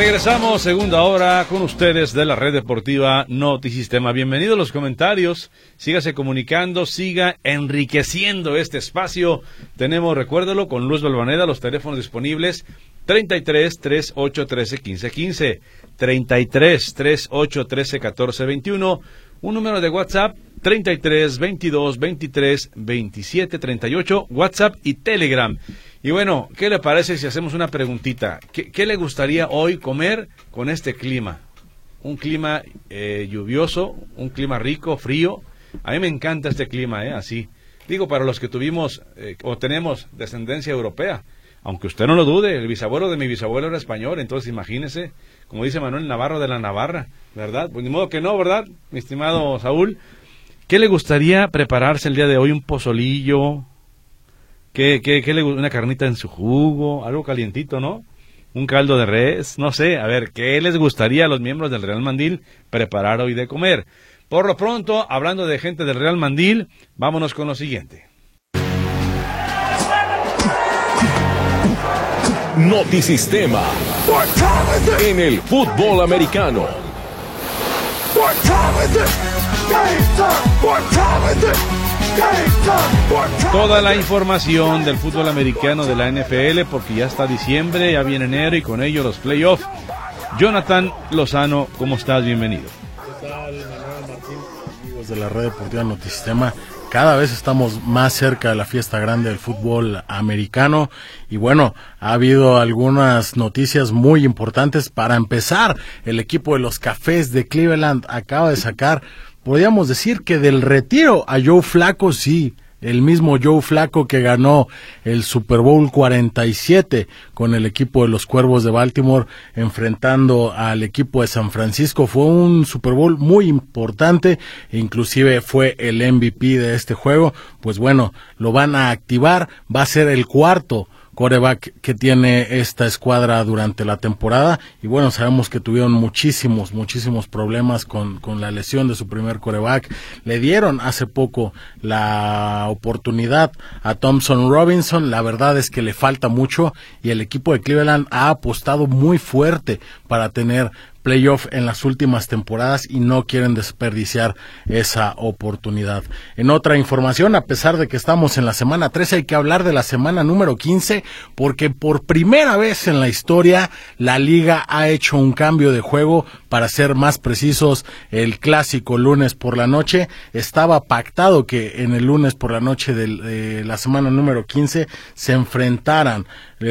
Regresamos, segunda hora, con ustedes de la Red Deportiva Notisistema. Bienvenidos a los comentarios, sígase comunicando, siga enriqueciendo este espacio. Tenemos, recuérdalo, con Luz Balvaneda, los teléfonos disponibles 33 38 13 15 15, 33 38 13 14 21, un número de WhatsApp 33 22 23 27 38, WhatsApp y Telegram. Y bueno, ¿qué le parece si hacemos una preguntita? ¿Qué le gustaría hoy comer con este clima? Un clima lluvioso, un clima rico, frío. A mí me encanta este clima, así. Digo, para los que tuvimos o tenemos descendencia europea. Aunque usted no lo dude, el bisabuelo de mi bisabuelo era español, entonces imagínese, como dice Manuel Navarro de la Navarra, ¿verdad? Pues ni modo que no, ¿verdad, mi estimado Saúl? ¿Qué le gustaría prepararse el día de hoy? ¿Un pozolillo? ¿Qué le gusta? ¿Una carnita en su jugo? Algo calientito, ¿no? ¿Un caldo de res? No sé, a ver, ¿qué les gustaría a los miembros del Real Mandil preparar hoy de comer? Por lo pronto, hablando de gente del Real Mandil, vámonos con lo siguiente. Notisistema en el fútbol americano. Toda la información del fútbol americano de la NFL, porque ya está diciembre, ya viene enero y con ello los playoffs. Jonathan Lozano, ¿cómo estás? Bienvenido. ¿Qué tal, Manuel Martín? Amigos de la Red Deportiva Notisistema. Cada vez estamos más cerca de la fiesta grande del fútbol americano y bueno, ha habido algunas noticias muy importantes. Para empezar, el equipo de los Cafés de Cleveland acaba de sacar, podríamos decir que del retiro a Joe Flacco, sí, el mismo Joe Flacco que ganó el Super Bowl 47 con el equipo de los Cuervos de Baltimore enfrentando al equipo de San Francisco. Fue un Super Bowl muy importante, inclusive fue el MVP de este juego. Pues bueno, lo van a activar, va a ser el cuarto quarterback que tiene esta escuadra durante la temporada y bueno, sabemos que tuvieron muchísimos problemas con la lesión de su primer quarterback. Le dieron hace poco la oportunidad a Thompson Robinson, la verdad es que le falta mucho y el equipo de Cleveland ha apostado muy fuerte para tener playoff en las últimas temporadas y no quieren desperdiciar esa oportunidad. En otra información, a pesar de que estamos en la semana 13, hay que hablar de la semana número 15, porque por primera vez en la historia la liga ha hecho un cambio de juego. Para ser más precisos, el clásico lunes por la noche, estaba pactado que en el lunes por la noche de la semana número 15 se enfrentaran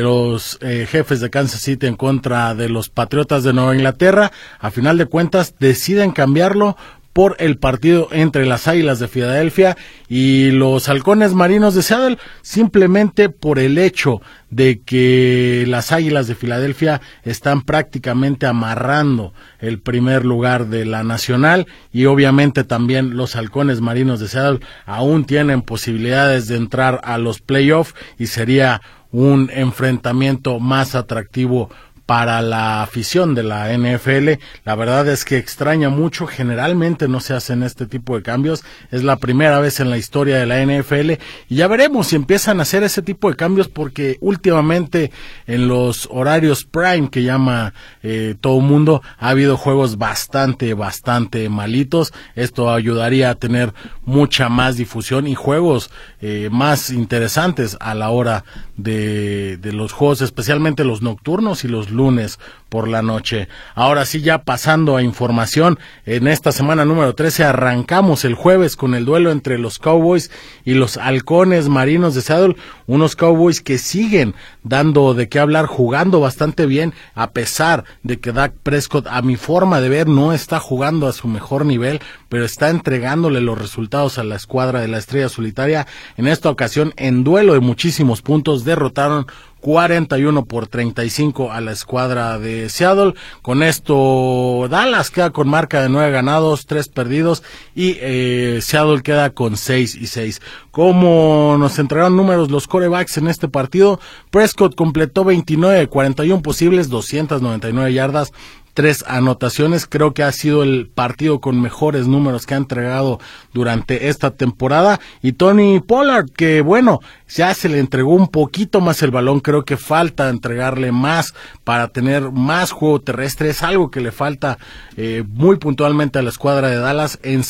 los Jefes de Kansas City en contra de los Patriotas de Nueva Inglaterra. A final de cuentas deciden cambiarlo por el partido entre las Águilas de Filadelfia y los Halcones Marinos de Seattle, simplemente por el hecho de que las Águilas de Filadelfia están prácticamente amarrando el primer lugar de la Nacional y obviamente también los Halcones Marinos de Seattle aún tienen posibilidades de entrar a los playoffs y sería un enfrentamiento más atractivo para la afición de la NFL. La verdad es que extraña mucho, generalmente no se hacen este tipo de cambios, es la primera vez en la historia de la NFL y ya veremos si empiezan a hacer ese tipo de cambios porque últimamente en los horarios prime que llama todo mundo ha habido juegos bastante malitos. Esto ayudaría a tener mucha más difusión y juegos más interesantes a la hora de los juegos, especialmente los nocturnos y los lunes por la noche. Ahora sí, ya pasando a información, en esta semana número 13 arrancamos el jueves con el duelo entre los Cowboys y los Halcones Marinos de Seattle, unos Cowboys que siguen dando de qué hablar, jugando bastante bien, a pesar de que Dak Prescott, a mi forma de ver, no está jugando a su mejor nivel, pero está entregándole los resultados a la escuadra de la Estrella Solitaria. En esta ocasión, en duelo de muchísimos puntos, derrotaron 41-35 a la escuadra de Seattle. Con esto Dallas queda con marca de 9 ganados, 3 perdidos y Seattle queda con 6-6. Como nos entregaron números los quarterbacks en este partido, Prescott completó 29 de 41 posibles, 299 yardas, 3 anotaciones. Creo que ha sido el partido con mejores números que ha entregado durante esta temporada. Y Tony Pollard, que bueno, ya se le entregó un poquito más el balón. Creo que falta entregarle más para tener más juego terrestre. Es algo que le falta muy puntualmente a la escuadra de Dallas. En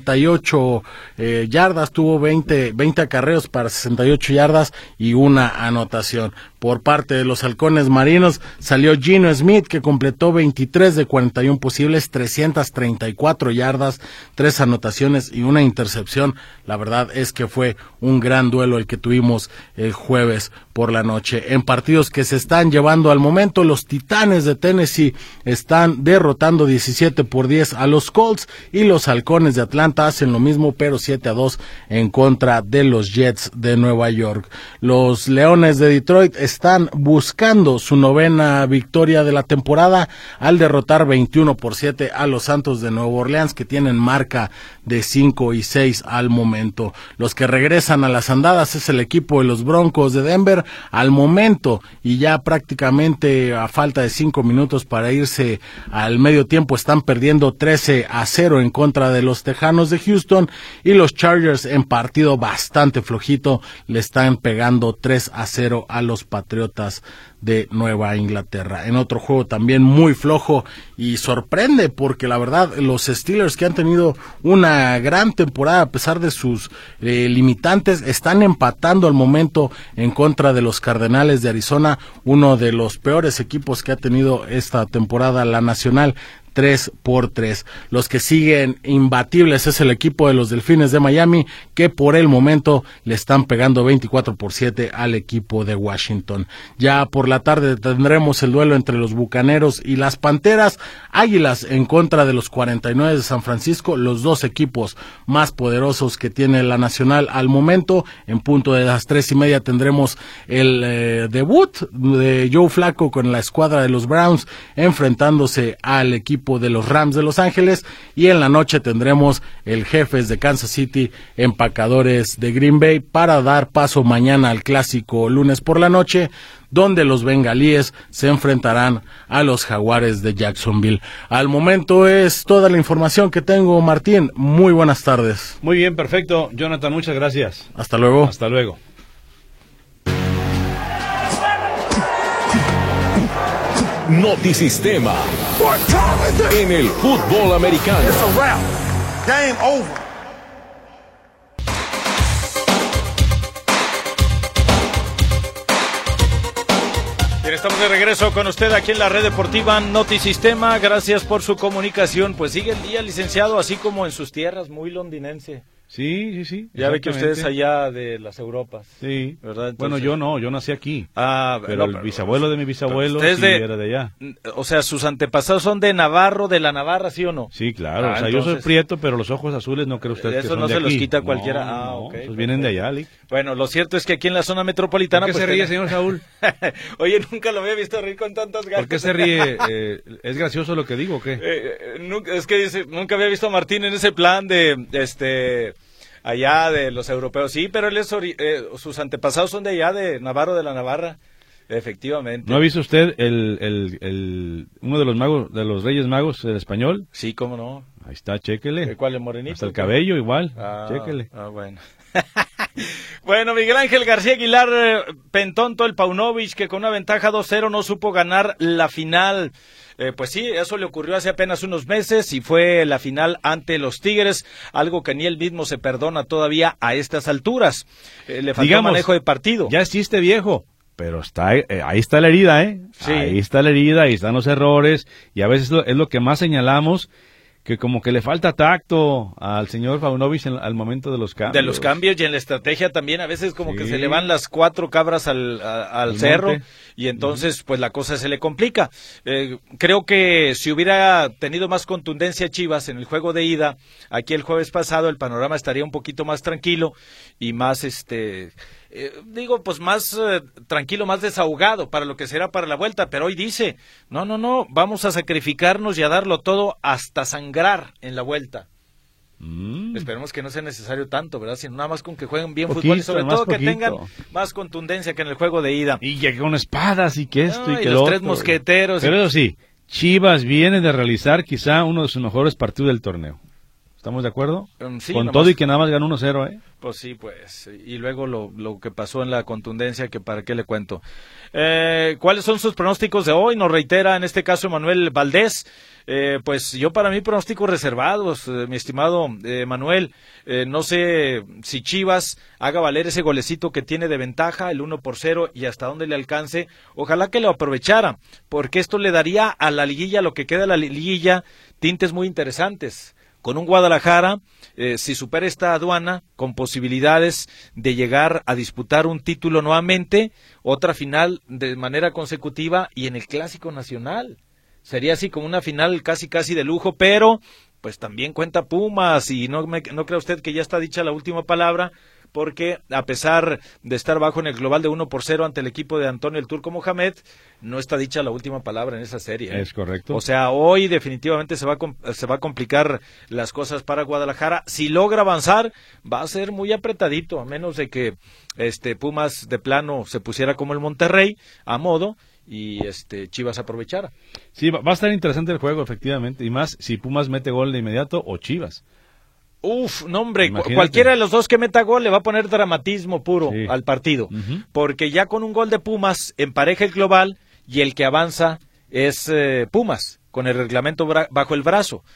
68 yardas, tuvo 20 acarreos para 68 yardas y una anotación. Por parte de los halcones marinos salió Geno Smith, que completó 23 de 41 posibles, 334 yardas, 3 anotaciones y una intercepción. La verdad es que fue un gran duelo el que tuvimos el jueves por la noche. En partidos que se están llevando al momento, los Titanes de Tennessee están derrotando 17-10 a los Colts, y los halcones de Atlanta hacen lo mismo, pero 7-2 en contra de los Jets de Nueva York. Los Leones de Detroit están buscando su 9ª victoria de la temporada al derrotar 21-7 a los Santos de Nueva Orleans, que tienen marca de 5-6 al momento. Los que regresan a las andadas es el equipo de los Broncos de Denver. Al momento, y ya prácticamente a falta de 5 minutos para irse al medio tiempo, están perdiendo 13-0 en contra de los Tejanos de Houston, y los Chargers, en partido bastante flojito, le están pegando 3-0 a los Patriotas de Nueva Inglaterra. En otro juego también muy flojo, y sorprende porque la verdad los Steelers, que han tenido una gran temporada a pesar de sus limitantes, están empatando al momento en contra de los Cardenales de Arizona, uno de los peores equipos que ha tenido esta temporada la Nacional. 3-3. Los que siguen imbatibles es el equipo de los Delfines de Miami, que por el momento le están pegando 24-7 al equipo de Washington. Ya por la tarde tendremos el duelo entre los Bucaneros y las Panteras. Águilas en contra de los 49 de San Francisco, los dos equipos más poderosos que tiene la Nacional al momento. En punto de las 3:30 tendremos el debut de Joe Flacco con la escuadra de los Browns enfrentándose al equipo de los Rams de Los Ángeles, y en la noche tendremos el Jefes de Kansas City, Empacadores de Green Bay, para dar paso mañana al clásico lunes por la noche, donde los bengalíes se enfrentarán a los Jaguares de Jacksonville. Al momento es toda la información que tengo, Martín. Muy buenas tardes. Muy bien, perfecto. Jonathan, muchas gracias. Hasta luego. Hasta luego. Notisistema en el fútbol americano. Game over. Bien, estamos de regreso con usted aquí en la red deportiva Notisistema. Gracias por su comunicación. Pues sigue el día, licenciado, así como en sus tierras, muy londinense. Sí. Ya ve que ustedes allá de las Europas. Sí. ¿Verdad? Entonces, bueno, yo nací aquí. Pero el bisabuelo de mi bisabuelo sí era de allá. O sea, sus antepasados son de Navarro, de la Navarra, ¿sí o no? Sí, claro. O sea, entonces, yo soy prieto, pero los ojos azules no cree usted que son de aquí. Eso no se los quita cualquiera. No, ok. Pues vienen de allá, Lick. Bueno, lo cierto es que aquí en la zona metropolitana... ¿Por qué se ríe, señor Saúl? Oye, nunca lo había visto reír con tantas ganas. ¿Por qué se ríe? ¿Es gracioso lo que digo o qué? Es que dice, nunca había visto a Martín en ese plan de... allá de los europeos, sí, pero él es sus antepasados son de allá, de Navarro, de la Navarra, efectivamente. ¿No ha visto usted uno de los magos, de los Reyes Magos, el español? Sí, cómo no. Ahí está, chéquele. ¿Cuál es morenito? Hasta el cabello igual, chéquele. Bueno. Bueno, Miguel Ángel García Aguilar, Pentonto, el Paunovic, que con una ventaja 2-0 no supo ganar la final. Pues sí, eso le ocurrió hace apenas unos meses y fue la final ante los Tigres, algo que ni él mismo se perdona todavía a estas alturas. Le faltó manejo de partido. Ya es chiste viejo, pero ahí está la herida, ¿eh? Sí. Ahí está la herida, ahí están los errores, y a veces es lo que más señalamos, que como que le falta tacto al señor Paunovic al momento de los cambios. De los cambios y en la estrategia también, a veces como que se le van las 4 cabras al cerro monte. Y entonces pues la cosa se le complica. Creo que si hubiera tenido más contundencia Chivas en el juego de ida, aquí el jueves pasado el panorama estaría un poquito más tranquilo y más más tranquilo, más desahogado para lo que será para la vuelta, pero hoy dice, no, vamos a sacrificarnos y a darlo todo hasta sangrar en la vuelta. Esperemos que no sea necesario tanto, ¿verdad? Sino nada más con que jueguen bien fútbol y sobre todo que tengan más contundencia que en el juego de ida. Y que con espadas y que esto y que los lo tres otro, mosqueteros. Pero eso sí, Chivas viene de realizar quizá uno de sus mejores partidos del torneo. ¿Estamos de acuerdo? Sí, Con nomás, todo y que nada más ganó 1-0, ¿eh? Pues sí, pues. Y luego lo que pasó en la contundencia, que para qué le cuento. ¿Cuáles son sus pronósticos de hoy? Nos reitera en este caso Manuel Valdés. Pues yo para mí pronósticos reservados, mi estimado Manuel. No sé si Chivas haga valer ese golecito que tiene de ventaja, el 1-0, y hasta dónde le alcance. Ojalá que lo aprovechara, porque esto le daría a la liguilla, lo que queda de la liguilla, tintes muy interesantes. Con un Guadalajara, si supera esta aduana, con posibilidades de llegar a disputar un título nuevamente, otra final de manera consecutiva y en el Clásico Nacional. Sería así como una final casi de lujo, pero pues también cuenta Pumas y no crea usted que ya está dicha la última palabra, porque a pesar de estar bajo en el global de 1-0 ante el equipo de Antonio el Turco Mohamed, no está dicha la última palabra en esa serie. Es correcto. O sea, hoy definitivamente se va a complicar las cosas para Guadalajara. Si logra avanzar, va a ser muy apretadito, a menos de que Pumas de plano se pusiera como el Monterrey, a modo, y Chivas aprovechara. Sí, va a estar interesante el juego, efectivamente, y más si Pumas mete gol de inmediato o Chivas. No hombre, Imagínate. cualquiera de los dos que meta gol le va a poner dramatismo puro al partido, Porque ya con un gol de Pumas empareja el global y el que avanza es Pumas, con el reglamento bajo el brazo.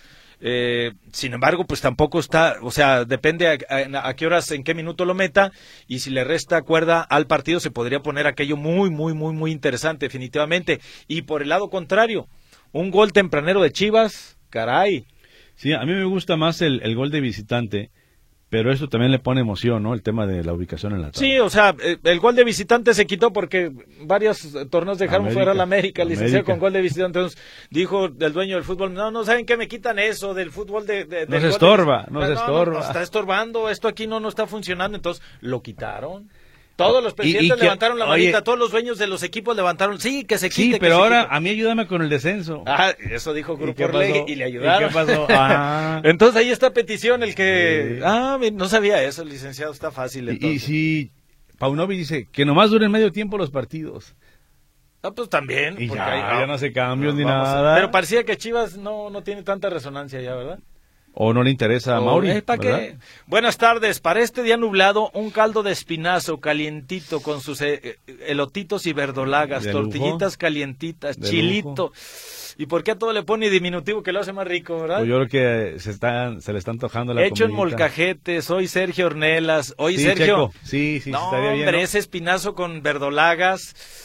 Sin embargo, pues tampoco está, o sea, depende a qué horas, en qué minuto lo meta, y si le resta cuerda al partido se podría poner aquello muy interesante, definitivamente. Y por el lado contrario, un gol tempranero de Chivas, caray. Sí, a mí me gusta más el gol de visitante, pero eso también le pone emoción, ¿no? El tema de la ubicación en la tabla. Sí, o sea, el gol de visitante se quitó porque varios torneos dejaron fuera a la América, licenciado con gol de visitante. Entonces dijo el dueño del fútbol, no saben qué, me quitan eso del fútbol no se estorba. No, está estorbando, esto aquí no está funcionando, entonces lo quitaron. Todos los presidentes levantaron la manita, todos los dueños de los equipos levantaron, sí, que se quite. Sí, pero ahora a mí ayúdame con el descenso. Eso dijo Grupo Orlegui y le ayudaron. ¿Y qué pasó? Entonces ahí está petición, el que... no sabía eso, licenciado, está fácil. Entonces. Y si Paunovic dice que nomás duren medio tiempo los partidos. Pues también. Y ya no hace cambios ni nada. Pero parecía que Chivas no tiene tanta resonancia ya, ¿verdad? ¿O no le interesa a Mauri? ¿Para qué? Buenas tardes. Para este día nublado, un caldo de espinazo calientito con sus elotitos y verdolagas, de tortillitas lujo. Calientitas, De chilito. lujo. ¿Y por qué a todo le pone diminutivo que lo hace más rico, verdad? Pues yo creo que se le está antojando la Hecho en comidita. molcajete, soy Sergio Ornelas. Hoy Sí, Sergio. Checo. Sí, No, estaría bien, hombre, ¿no? ese espinazo con verdolagas.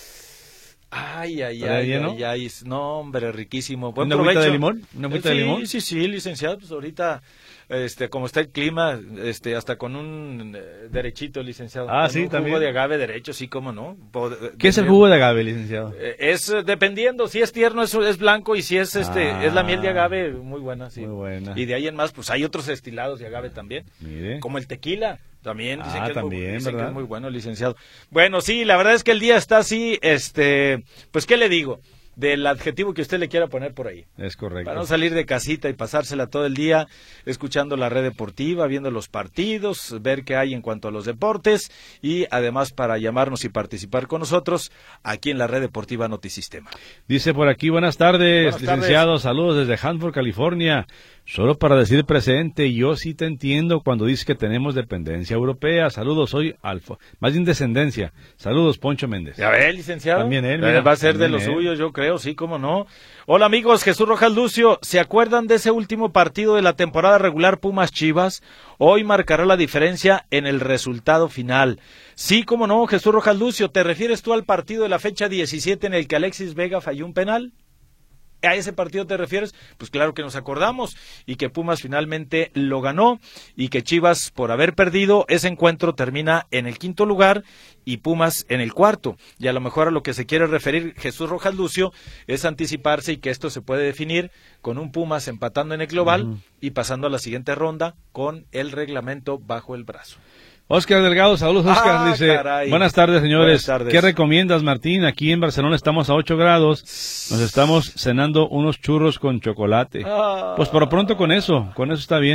Ay, ¿no? No, hombre, riquísimo. Buen ¿Una provecho. agüita de limón? ¿Una agüita de limón? Sí, licenciado, pues ahorita, como está el clima, hasta con un derechito, licenciado. Con sí, un también. jugo de agave derecho, sí, cómo no. ¿Qué es el jugo de agave, licenciado? Es dependiendo, si es tierno es blanco y si es es la miel de agave, muy buena, sí. Muy buena. Y de ahí en más, pues hay otros estilados de agave también. Mire. Como el tequila. También dicen que también, dicen que ¿verdad? es muy bueno, licenciado. Bueno, sí, la verdad es que el día está así, pues, ¿qué le digo? Del adjetivo que usted le quiera poner por ahí. Es correcto. Para no salir de casita y pasársela todo el día escuchando la red deportiva, viendo los partidos, ver qué hay en cuanto a los deportes y además para llamarnos y participar con nosotros aquí en la red deportiva Notisistema. Dice por aquí, buenas tardes, Buenas licenciado, tardes. saludos desde Hanford, California. Solo para decir presente, yo sí te entiendo cuando dices que tenemos dependencia europea. Saludos, soy más bien descendencia. Saludos, Poncho Méndez. Ya ve, licenciado. También él, mira, va a ser de los también él. suyos, yo creo, sí, cómo no. Hola amigos, Jesús Rojas Lucio, ¿se acuerdan de ese último partido de la temporada regular Pumas Chivas? Hoy marcará la diferencia en el resultado final. Sí, cómo no, Jesús Rojas Lucio, ¿te refieres tú al partido de la fecha 17 en el que Alexis Vega falló un penal? ¿A ese partido te refieres? Pues claro que nos acordamos, y que Pumas finalmente lo ganó, y que Chivas, por haber perdido ese encuentro, termina en el 5º lugar y Pumas en el 4º. Y a lo mejor a lo que se quiere referir Jesús Rojas Lucio es anticiparse y que esto se puede definir con un Pumas empatando en el global y pasando a la siguiente ronda con el reglamento bajo el brazo. Óscar Delgado, saludos Óscar, dice, caray. buenas tardes señores, Buenas tardes. ¿Qué recomiendas Martín? Aquí en Barcelona estamos a 8 grados, nos estamos cenando unos churros con chocolate. Pues por lo pronto con eso está bien.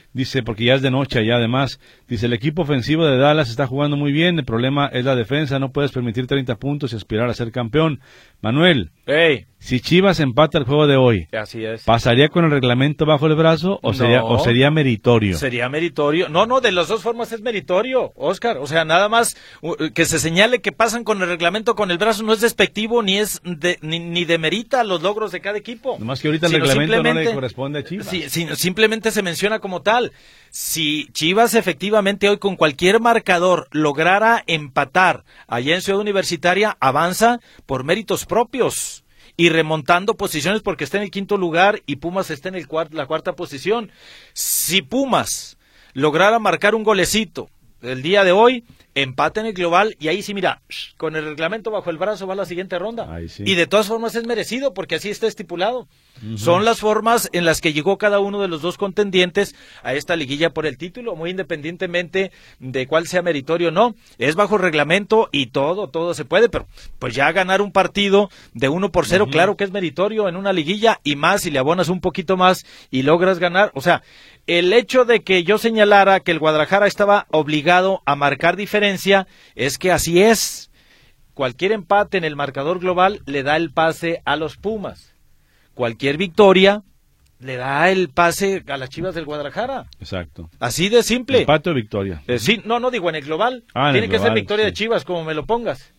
Dice, porque ya es de noche allá además. Dice, el equipo ofensivo de Dallas está jugando muy bien. El problema es la defensa. No puedes permitir 30 puntos y aspirar a ser campeón. Manuel, Hey, si Chivas empata el juego de hoy, así es. ¿pasaría con el reglamento bajo el brazo o sería meritorio? Sería meritorio. No, de las dos formas es meritorio, Oscar. O sea, nada más que se señale que pasan con el reglamento con el brazo no es despectivo ni es ni demerita los logros de cada equipo. Nomás que ahorita el reglamento no le corresponde a Chivas. Simplemente se menciona como tal. Si Chivas efectivamente hoy con cualquier marcador lograra empatar allá en Ciudad Universitaria, avanza por méritos propios y remontando posiciones porque está en el quinto lugar y Pumas está en la cuarta posición. Si Pumas lograra marcar un golecito el día de hoy, empate en el global y ahí sí, mira, con el reglamento bajo el brazo va a la siguiente ronda. Sí. Y de todas formas es merecido porque así está estipulado. Son las formas en las que llegó cada uno de los dos contendientes a esta liguilla por el título, muy independientemente de cuál sea meritorio o no. Es bajo reglamento y todo se puede, pero pues ya ganar un partido de 1-0, claro que es meritorio en una liguilla y más si le abonas un poquito más y logras ganar. O sea, el hecho de que yo señalara que el Guadalajara estaba obligado a marcar diferencia es que así es. Cualquier empate en el marcador global le da el pase a los Pumas. Cualquier victoria le da el pase a las Chivas del Guadalajara. Exacto. Así de simple. Empate o victoria. Sí, no digo en el global. En Tiene el que global, ser victoria sí. de Chivas, como me lo pongas.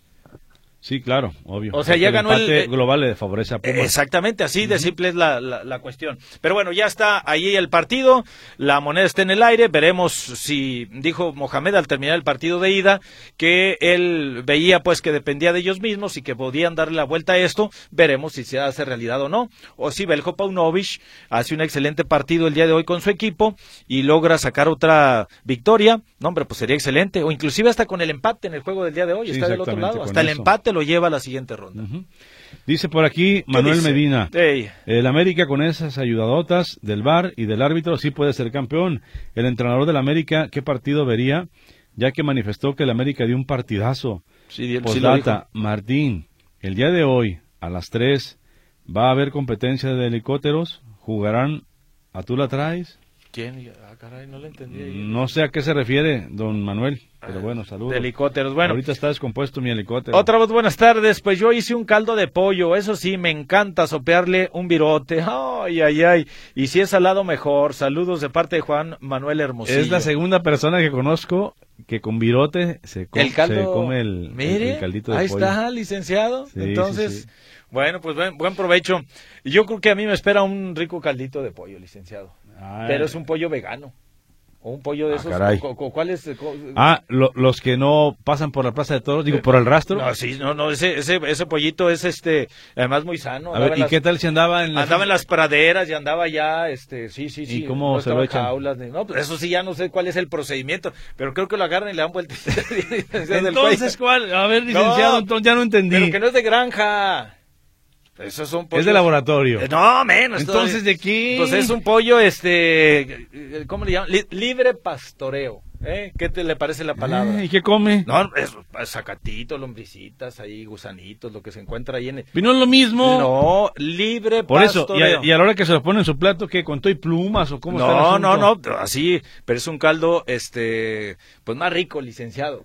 Sí, claro, obvio. O sea, ya ganó el empate global le favorece a Pumas. Exactamente, así de simple es la cuestión. Pero bueno, ya está ahí el partido, la moneda está en el aire, veremos si, dijo Mohamed al terminar el partido de ida, que él veía pues que dependía de ellos mismos y que podían darle la vuelta a esto, veremos si se hace realidad o no. O si Veljko Paunovic hace un excelente partido el día de hoy con su equipo y logra sacar otra victoria, no hombre, pues sería excelente, o inclusive hasta con el empate en el juego del día de hoy, Sí, está del otro lado, hasta el eso. empate lo lleva a la siguiente ronda. Dice por aquí Manuel dice? Medina, Ey. el América con esas ayudadotas del VAR y del árbitro sí puede ser campeón. El entrenador del América, ¿qué partido vería? Ya que manifestó que el América dio un partidazo. Sí, Postdata, Martín, el día de hoy a las 3 va a haber competencia de helicópteros, jugarán a tú la traes. ¿Quién? Ah, caray, no le entendí. No sé a qué se refiere, don Manuel, pero bueno, saludos. De helicópteros, bueno. Ahorita está descompuesto mi helicóptero. Otra vez, buenas tardes. Pues yo hice un caldo de pollo. Eso sí, me encanta sopearle un virote. Ay. Y si es salado, mejor. Saludos de parte de Juan Manuel Hermosillo. Es la segunda persona que conozco que con virote se come el caldito de ahí pollo. Ahí está, licenciado. Sí, Entonces, sí. Bueno, pues buen provecho. Yo creo que a mí me espera un rico caldito de pollo, licenciado. Pero es un pollo vegano. O un pollo de esos. Caray. ¿Cuál es? Los que no pasan por la Plaza de Toros, digo, por el rastro. No, ese pollito es además muy sano. A ver, ¿y qué tal si andaba en las praderas y andaba ya, sí. ¿Y cómo no se lo echan? Jaulas, no, pues eso sí ya no sé cuál es el procedimiento, pero creo que lo agarran y le dan vuelta. Entonces, ¿cuál? A ver, licenciado, entonces ya no entendí. Pero que no es de granja. Esos son pollos. Es de laboratorio. No, menos. Entonces, ¿de qué? Pues es un pollo, ¿cómo le llaman? Libre pastoreo. ¿Qué te le parece la palabra? ¿Y qué come? No, es zacatito, lombricitas, ahí gusanitos, lo que se encuentra ahí en el... ¿Y no es lo mismo? No, libre por pastoreo. Eso, y a la hora que se lo pone en su plato, ¿qué? ¿Con todo y plumas o cómo está el asunto? No, así, pero es un caldo, pues más rico, licenciado.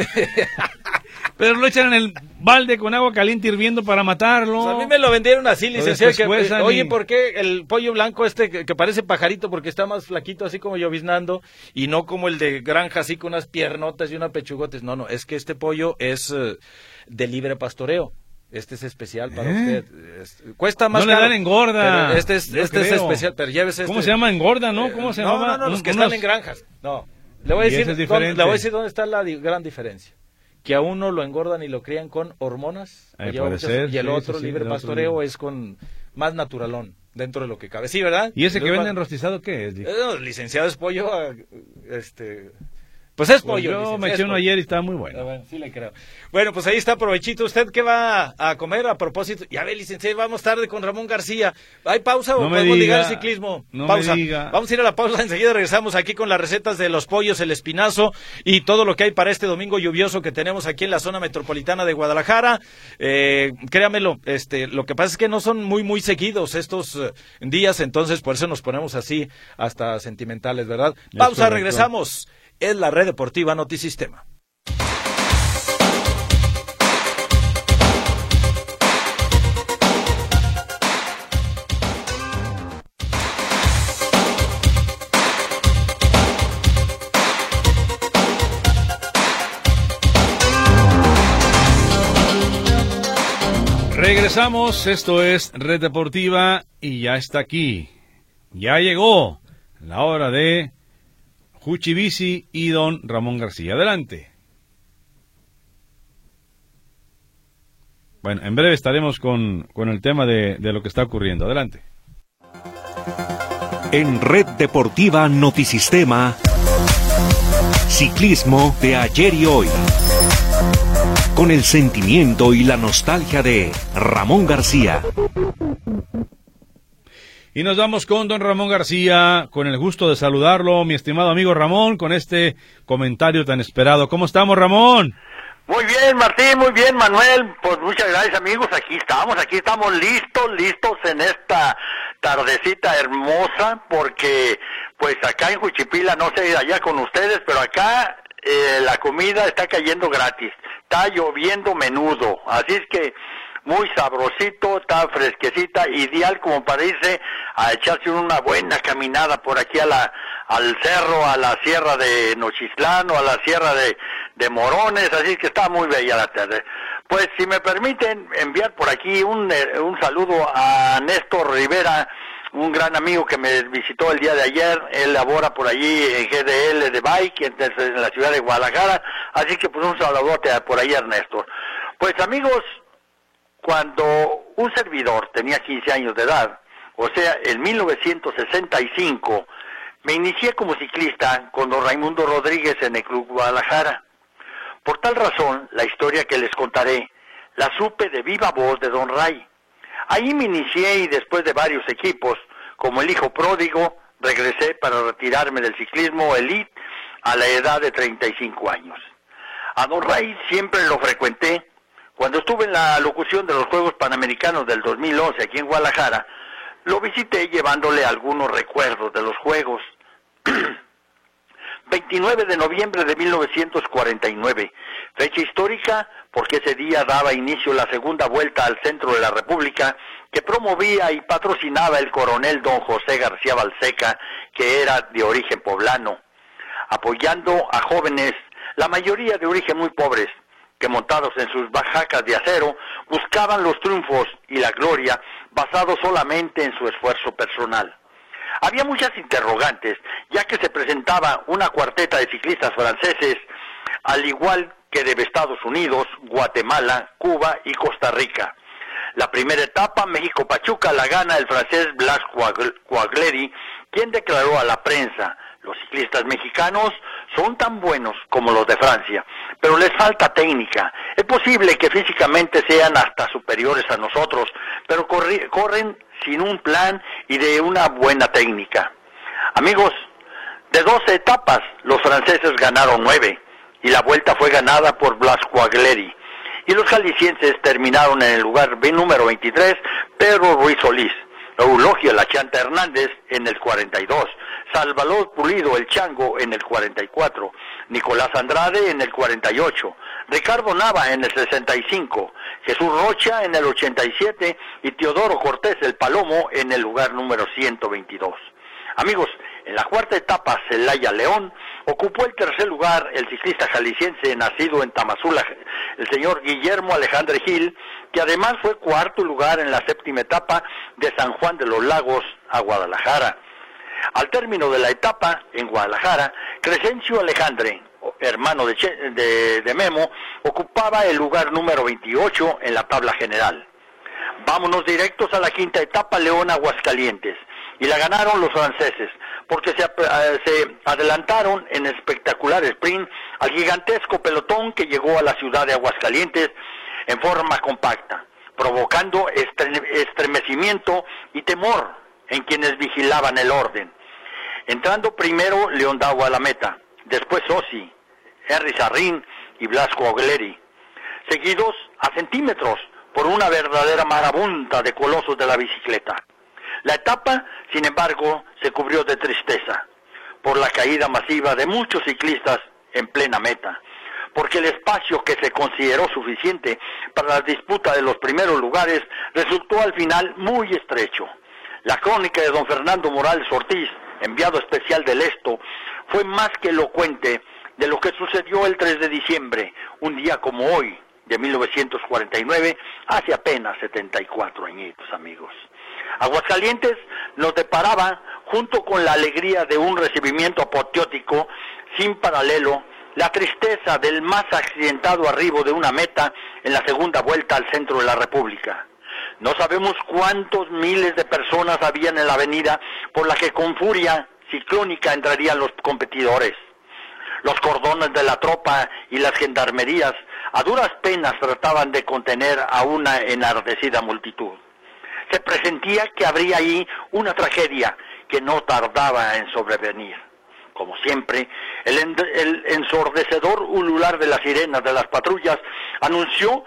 Pero lo echan en el balde con agua caliente hirviendo para matarlo. Pues a mí me lo vendieron así, licenciado. Oye, y... ¿por qué el pollo blanco que parece pajarito? Porque está más flaquito, así como lloviznando, y no como el de granja, así con unas piernotas y unas pechugotes. No, es que este pollo es de libre pastoreo. Este es especial para usted. Cuesta más caro. No le dan engorda. Este es especial, pero llévese ¿Cómo se llama engorda, no? ¿Cómo se llama? No, los que están en granjas. No. Le voy a decir dónde está la gran diferencia. Que a uno lo engordan y lo crían con hormonas, y el otro libre pastoreo es con más naturalón, dentro de lo que cabe. Sí, ¿verdad? ¿Y ese que venden rostizado qué es? Licenciado es pollo, Pues es Pues pollo. yo dices, me es eché uno pollo. ayer y estaba muy bueno. Bueno, sí le creo. Bueno, pues ahí está, provechito. ¿Usted qué va a comer a propósito? Ya ve, licenciado, vamos tarde con Ramón García. ¿Hay pausa o No me podemos diga, ligar el ciclismo? no Pausa. me diga. Vamos a ir a la pausa, enseguida regresamos aquí con las recetas de los pollos, el espinazo y todo lo que hay para este domingo lluvioso que tenemos aquí en la zona metropolitana de Guadalajara. Créamelo, lo que pasa es que no son muy seguidos estos días, entonces por eso nos ponemos así hasta sentimentales, ¿verdad? Pausa, correcto. regresamos. Es la Red Deportiva Notisistema. Regresamos, esto es Red Deportiva y ya está aquí. Ya llegó la hora de Juchi Bici y don Ramón García. Adelante. Bueno, en breve estaremos con el tema de lo que está ocurriendo. Adelante. En Red Deportiva Notisistema, ciclismo de ayer y hoy. Con el sentimiento y la nostalgia de Ramón García. Y nos vamos con don Ramón García, con el gusto de saludarlo, mi estimado amigo Ramón, con este comentario tan esperado. ¿Cómo estamos, Ramón? Muy bien, Martín, muy bien, Manuel. Pues muchas gracias, amigos. Aquí estamos listos en esta tardecita hermosa, porque pues acá en Juchipila, no sé allá con ustedes, pero acá la comida está cayendo gratis. Está lloviendo menudo, así es que muy sabrosito, está fresquecita, ideal como para irse a echarse una buena caminada por aquí al cerro, a la sierra de Nochistlán o a la sierra de Morones, así es que está muy bella la tarde. Pues si me permiten enviar por aquí un saludo a Néstor Rivera, un gran amigo que me visitó el día de ayer. Él labora por allí en GDL de Bike, en la ciudad de Guadalajara, así que pues un saludote por ahí, Ernesto. Pues amigos, cuando un servidor tenía 15 años de edad, o sea, en 1965, me inicié como ciclista con don Raimundo Rodríguez en el Club Guadalajara. Por tal razón, la historia que les contaré, la supe de viva voz de don Ray. Ahí me inicié y después de varios equipos, como el hijo pródigo, regresé para retirarme del ciclismo elite a la edad de 35 años. A don Ray siempre lo frecuenté. Cuando estuve en la locución de los Juegos Panamericanos del 2011 aquí en Guadalajara, lo visité llevándole algunos recuerdos de los Juegos. 29 de noviembre de 1949, fecha histórica porque ese día daba inicio la segunda vuelta al centro de la República que promovía y patrocinaba el coronel don José García Balseca, que era de origen poblano, apoyando a jóvenes, la mayoría de origen muy pobres, que montados en sus bajacas de acero, buscaban los triunfos y la gloria basados solamente en su esfuerzo personal. Había muchas interrogantes, ya que se presentaba una cuarteta de ciclistas franceses, al igual que de Estados Unidos, Guatemala, Cuba y Costa Rica. La primera etapa, México-Pachuca, la gana el francés Blas Quagleri, quien declaró a la prensa: los ciclistas mexicanos son tan buenos como los de Francia, pero les falta técnica. Es posible que físicamente sean hasta superiores a nosotros, pero corren sin un plan y de una buena técnica. Amigos, de 12 etapas, los franceses ganaron 9, y la vuelta fue ganada por Blas Quagleri. Y los jaliscienses terminaron en el lugar número 23, Pedro Ruiz Solís, Eulogio La Chanta Hernández en el 42, Salvador Pulido El Chango en el 44, Nicolás Andrade en el 48, Ricardo Nava en el 65, Jesús Rocha en el 87 y Teodoro Cortés El Palomo en el lugar número 122. Amigos, en la cuarta etapa, Celaya León, ocupó el tercer lugar el ciclista jalisciense nacido en Tamazula, el señor Guillermo Alejandre Gil, que además fue cuarto lugar en la séptima etapa de San Juan de los Lagos a Guadalajara. Al término de la etapa en Guadalajara, Crescencio Alejandre, hermano de Memo, ocupaba el lugar número 28 en la tabla general. Vámonos directos a la quinta etapa, León Aguascalientes, y la ganaron los franceses, porque se adelantaron en espectacular sprint al gigantesco pelotón que llegó a la ciudad de Aguascalientes en forma compacta, provocando estremecimiento y temor en quienes vigilaban el orden. Entrando primero León Dawa a la meta, después Ossi, Henry Sarrín y Blasco Ogleri, seguidos a centímetros por una verdadera marabunta de colosos de la bicicleta. La etapa, sin embargo, se cubrió de tristeza por la caída masiva de muchos ciclistas en plena meta, porque el espacio que se consideró suficiente para la disputa de los primeros lugares resultó al final muy estrecho. La crónica de don Fernando Morales Ortiz, enviado especial del Esto, fue más que elocuente de lo que sucedió el 3 de diciembre, un día como hoy, de 1949, hace apenas 74 añitos, amigos. Aguascalientes nos deparaba, junto con la alegría de un recibimiento apoteótico sin paralelo, la tristeza del más accidentado arribo de una meta en la segunda vuelta al centro de la República. No sabemos cuántos miles de personas habían en la avenida por la que con furia ciclónica entrarían los competidores. Los cordones de la tropa y las gendarmerías a duras penas trataban de contener a una enardecida multitud. Se presentía que habría ahí una tragedia que no tardaba en sobrevenir. Como siempre, el ensordecedor ulular de las sirenas de las patrullas anunció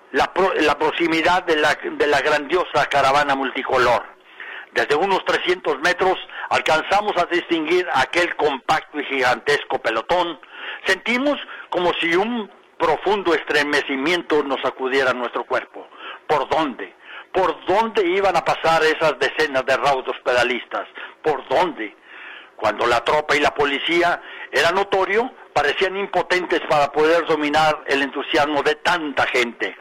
la proximidad de la grandiosa caravana multicolor. Desde unos 300 metros alcanzamos a distinguir aquel compacto y gigantesco pelotón. Sentimos como si un profundo estremecimiento nos sacudiera nuestro cuerpo. ¿Por dónde? ¿Por dónde iban a pasar esas decenas de raudos pedalistas? ¿Por dónde? Cuando la tropa y la policía, era notorio, parecían impotentes para poder dominar el entusiasmo de tanta gente.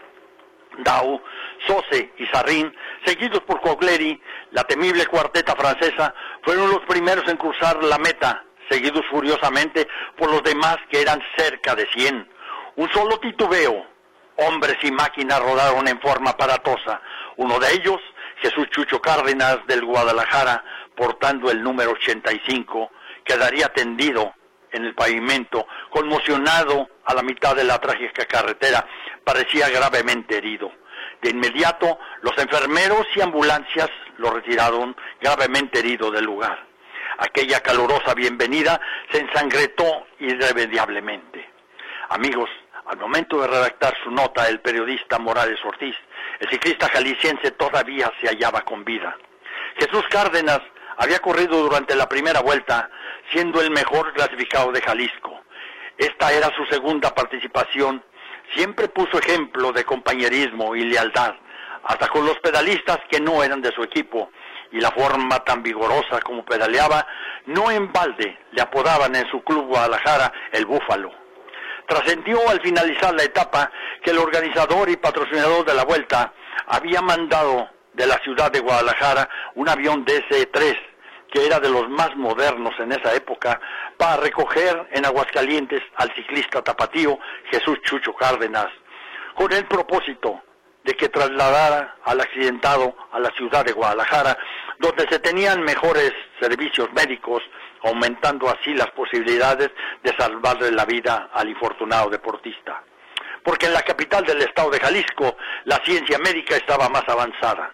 Dau, Sose y Sarrín, seguidos por Cogleri, la temible cuarteta francesa, fueron los primeros en cruzar la meta, seguidos furiosamente por los demás que eran cerca de 100. Un solo titubeo, hombres y máquinas rodaron en forma aparatosa. Uno de ellos, Jesús Chucho Cárdenas del Guadalajara, portando el número 85, quedaría tendido en el pavimento, conmocionado a la mitad de la trágica carretera, parecía gravemente herido. De inmediato, los enfermeros y ambulancias lo retiraron gravemente herido del lugar. Aquella calurosa bienvenida se ensangretó irremediablemente. Amigos, al momento de redactar su nota, el periodista Morales Ortiz, el ciclista jalisciense todavía se hallaba con vida. Jesús Cárdenas había corrido durante la primera vuelta, siendo el mejor clasificado de Jalisco. Esta era su segunda participación. Siempre puso ejemplo de compañerismo y lealtad, hasta con los pedalistas que no eran de su equipo, y la forma tan vigorosa como pedaleaba, no en balde le apodaban en su club Guadalajara el Búfalo. Trascendió al finalizar la etapa que el organizador y patrocinador de la vuelta había mandado de la ciudad de Guadalajara un avión DC-3, que era de los más modernos en esa época, para recoger en Aguascalientes al ciclista tapatío Jesús Chucho Cárdenas, con el propósito de que trasladara al accidentado a la ciudad de Guadalajara, donde se tenían mejores servicios médicos, aumentando así las posibilidades de salvarle la vida al infortunado deportista. Porque en la capital del estado de Jalisco la ciencia médica estaba más avanzada.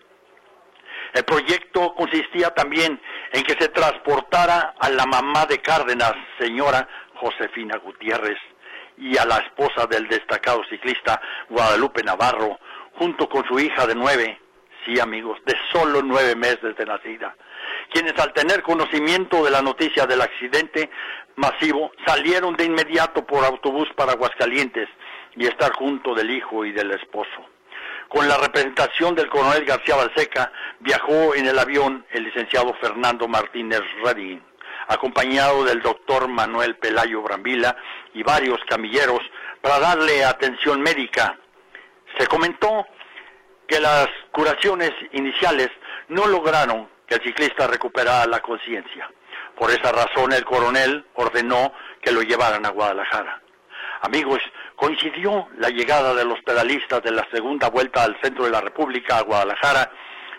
El proyecto consistía también en que se transportara a la mamá de Cárdenas, señora Josefina Gutiérrez, y a la esposa del destacado ciclista Guadalupe Navarro, junto con su hija de 9, sí amigos, de solo 9 meses de nacida, quienes al tener conocimiento de la noticia del accidente masivo salieron de inmediato por autobús para Aguascalientes y estar junto del hijo y del esposo. Con la representación del coronel García Balseca, viajó en el avión el licenciado Fernando Martínez Redín, acompañado del doctor Manuel Pelayo Brambila y varios camilleros para darle atención médica. Se comentó que las curaciones iniciales no lograron que el ciclista recuperara la conciencia. Por esa razón el coronel ordenó que lo llevaran a Guadalajara. Amigos, coincidió la llegada de los pedalistas de la segunda vuelta al centro de la República a Guadalajara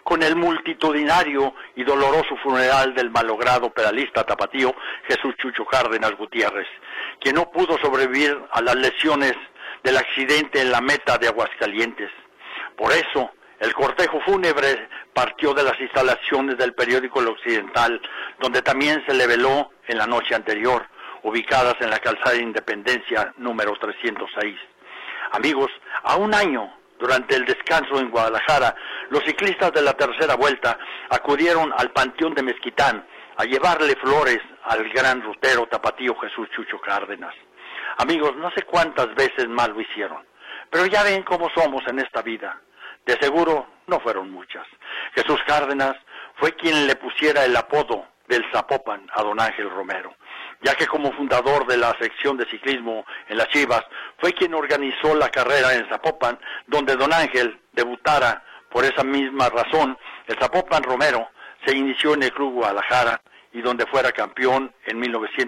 con el multitudinario y doloroso funeral del malogrado pedalista tapatío Jesús Chucho Cárdenas Gutiérrez, quien no pudo sobrevivir a las lesiones del accidente en la meta de Aguascalientes. Por eso, el cortejo fúnebre partió de las instalaciones del periódico El Occidental, donde también se le veló en la noche anterior, ubicadas en la calzada de Independencia número 306. Amigos, a un año, durante el descanso en Guadalajara, los ciclistas de la tercera vuelta acudieron al Panteón de Mezquitán a llevarle flores al gran rutero tapatío Jesús Chucho Cárdenas. Amigos, no sé cuántas veces más lo hicieron, pero ya ven cómo somos en esta vida. De seguro no fueron muchas. Jesús Cárdenas fue quien le pusiera el apodo del Zapopan a don Ángel Romero, ya que como fundador de la sección de ciclismo en las Chivas, fue quien organizó la carrera en Zapopan, donde don Ángel debutara. Por esa misma razón, el Zapopan Romero se inició en el Club Guadalajara y donde fuera campeón en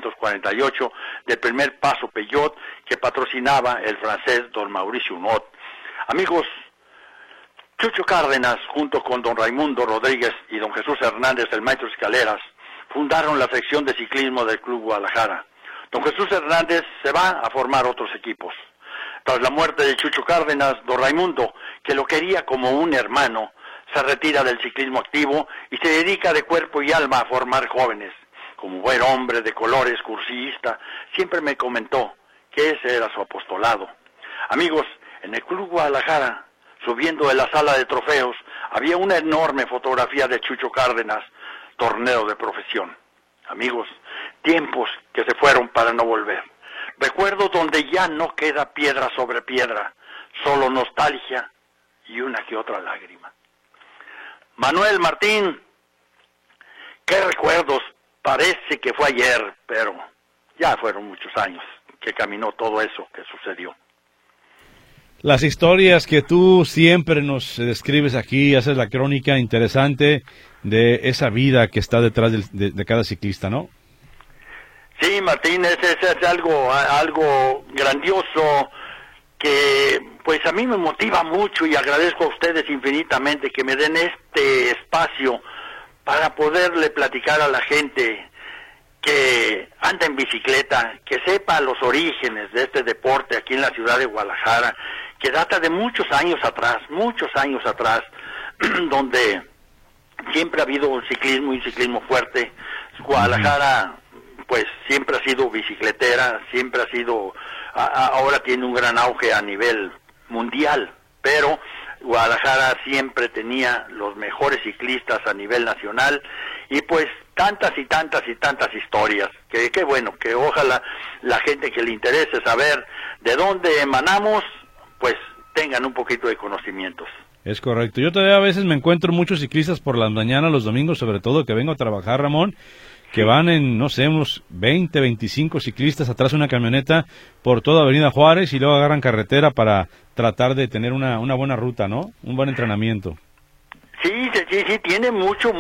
1948 del primer Paso Peyot que patrocinaba el francés don Mauricio Unot. Amigos, Chucho Cárdenas, junto con don Raimundo Rodríguez y don Jesús Hernández, el maestro Escaleras, fundaron la sección de ciclismo del Club Guadalajara. Don Jesús Hernández se va a formar otros equipos. Tras la muerte de Chucho Cárdenas, don Raimundo, que lo quería como un hermano, se retira del ciclismo activo y se dedica de cuerpo y alma a formar jóvenes. Como buen hombre de colores, cursista, siempre me comentó que ese era su apostolado. Amigos, en el Club Guadalajara, subiendo de la sala de trofeos, había una enorme fotografía de Chucho Cárdenas, torneo de profesión. Amigos, tiempos que se fueron para no volver. Recuerdos donde ya no queda piedra sobre piedra, solo nostalgia y una que otra lágrima. Manuel Martín, qué recuerdos, parece que fue ayer, pero ya fueron muchos años que caminó todo eso que sucedió. Las historias que tú siempre nos describes aquí, haces la crónica interesante de esa vida que está detrás de cada ciclista, ¿no? Sí, Martín, es algo grandioso que pues a mí me motiva mucho y agradezco a ustedes infinitamente que me den este espacio para poderle platicar a la gente que anda en bicicleta, que sepa los orígenes de este deporte aquí en la ciudad de Guadalajara, que data de muchos años atrás, donde siempre ha habido un ciclismo fuerte. Guadalajara pues siempre ha sido bicicletera, siempre ha sido, ahora tiene un gran auge a nivel mundial, pero Guadalajara siempre tenía los mejores ciclistas a nivel nacional y pues tantas historias, que bueno, que ojalá la gente que le interese saber de dónde emanamos, pues tengan un poquito de conocimientos. Es correcto. Yo todavía a veces me encuentro muchos ciclistas por las mañanas, los domingos, sobre todo que vengo a trabajar, Ramón, que van en, no sé, unos 20, 25 ciclistas atrás de una camioneta por toda Avenida Juárez y luego agarran carretera para tratar de tener una buena ruta, ¿no? Un buen entrenamiento. Sí, tiene mucho,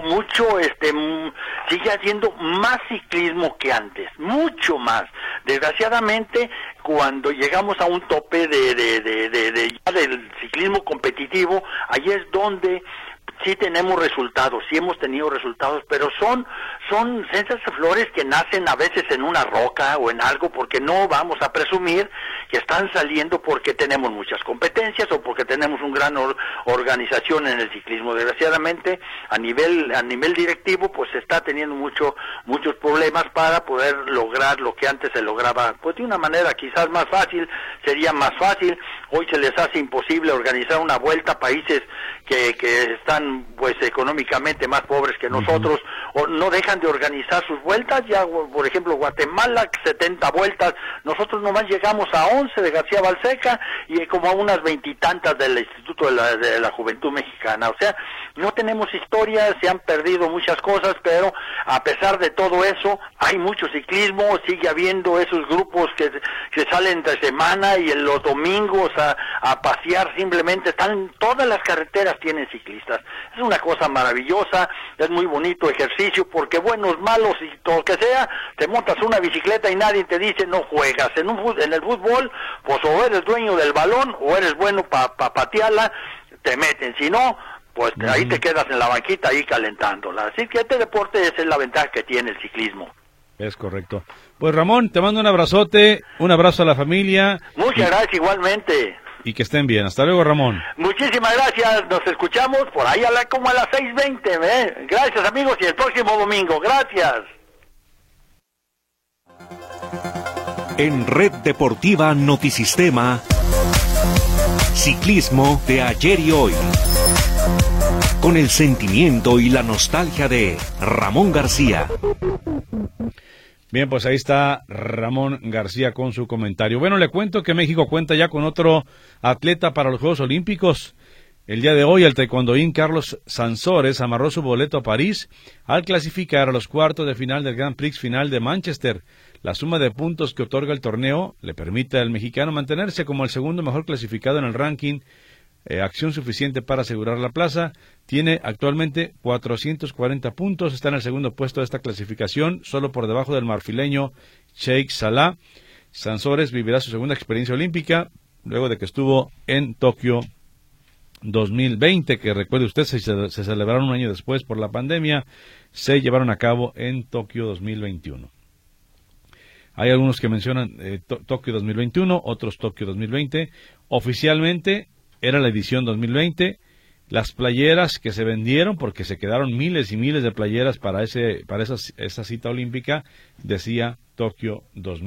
sigue haciendo más ciclismo que antes, mucho más. Desgraciadamente, cuando llegamos a un tope ya del ciclismo competitivo, ahí es donde sí tenemos resultados, sí hemos tenido resultados, pero son esas flores que nacen a veces en una roca o en algo, porque no vamos a presumir que están saliendo porque tenemos muchas competencias o porque tenemos una gran organización en el ciclismo. Desgraciadamente, a nivel directivo, pues se está teniendo muchos problemas para poder lograr lo que antes se lograba, pues de una manera quizás más fácil, sería más fácil. Hoy se les hace imposible organizar una vuelta a países que están pues económicamente más pobres que nosotros, o no dejan de organizar sus vueltas. Ya, por ejemplo, Guatemala, 70 vueltas, nosotros nomás llegamos a 11 de García Balseca y como a unas 20 y tantas del Instituto de la Juventud Mexicana. O sea, no tenemos historia, se han perdido muchas cosas, pero a pesar de todo eso, hay mucho ciclismo, sigue habiendo esos grupos que salen entre semana y en los domingos a pasear, simplemente todas las carreteras tienen ciclistas. Es una cosa maravillosa, es muy bonito ejercicio, porque buenos, malos y todo lo que sea, te montas una bicicleta y nadie te dice no juegas. En el fútbol, pues o eres dueño del balón o eres bueno para patearla, te meten. Si no, pues ahí te quedas en la banquita ahí calentándola. Así que este deporte esa es la ventaja que tiene el ciclismo. Es correcto. Pues Ramón, te mando un abrazote, un abrazo a la familia. Muchas gracias igualmente. Y que estén bien. Hasta luego, Ramón. Muchísimas gracias, nos escuchamos por ahí como a las 6:20, ¿eh? Gracias amigos y el próximo domingo, gracias. En Red Deportiva Notisistema, ciclismo de ayer y hoy, con el sentimiento y la nostalgia de Ramón García. Bien, pues ahí está Ramón García con su comentario. Bueno, le cuento que México cuenta ya con otro atleta para los Juegos Olímpicos. El día de hoy, el taekwondoín Carlos Sansores amarró su boleto a París al clasificar a los cuartos de final del Grand Prix final de Manchester. La suma de puntos que otorga el torneo le permite al mexicano mantenerse como el segundo mejor clasificado en el ranking, acción suficiente para asegurar la plaza. Tiene actualmente 440 puntos, está en el segundo puesto de esta clasificación, solo por debajo del marfileño Sheikh Salah. Sansores vivirá su segunda experiencia olímpica, luego de que estuvo en Tokio 2020, que recuerde usted se celebraron un año después por la pandemia, se llevaron a cabo en Tokio 2021. Hay algunos que mencionan Tokio 2021, otros Tokio 2020. Oficialmente era la edición 2020. Las playeras que se vendieron, porque se quedaron miles y miles de playeras para esa cita olímpica, decía Tokio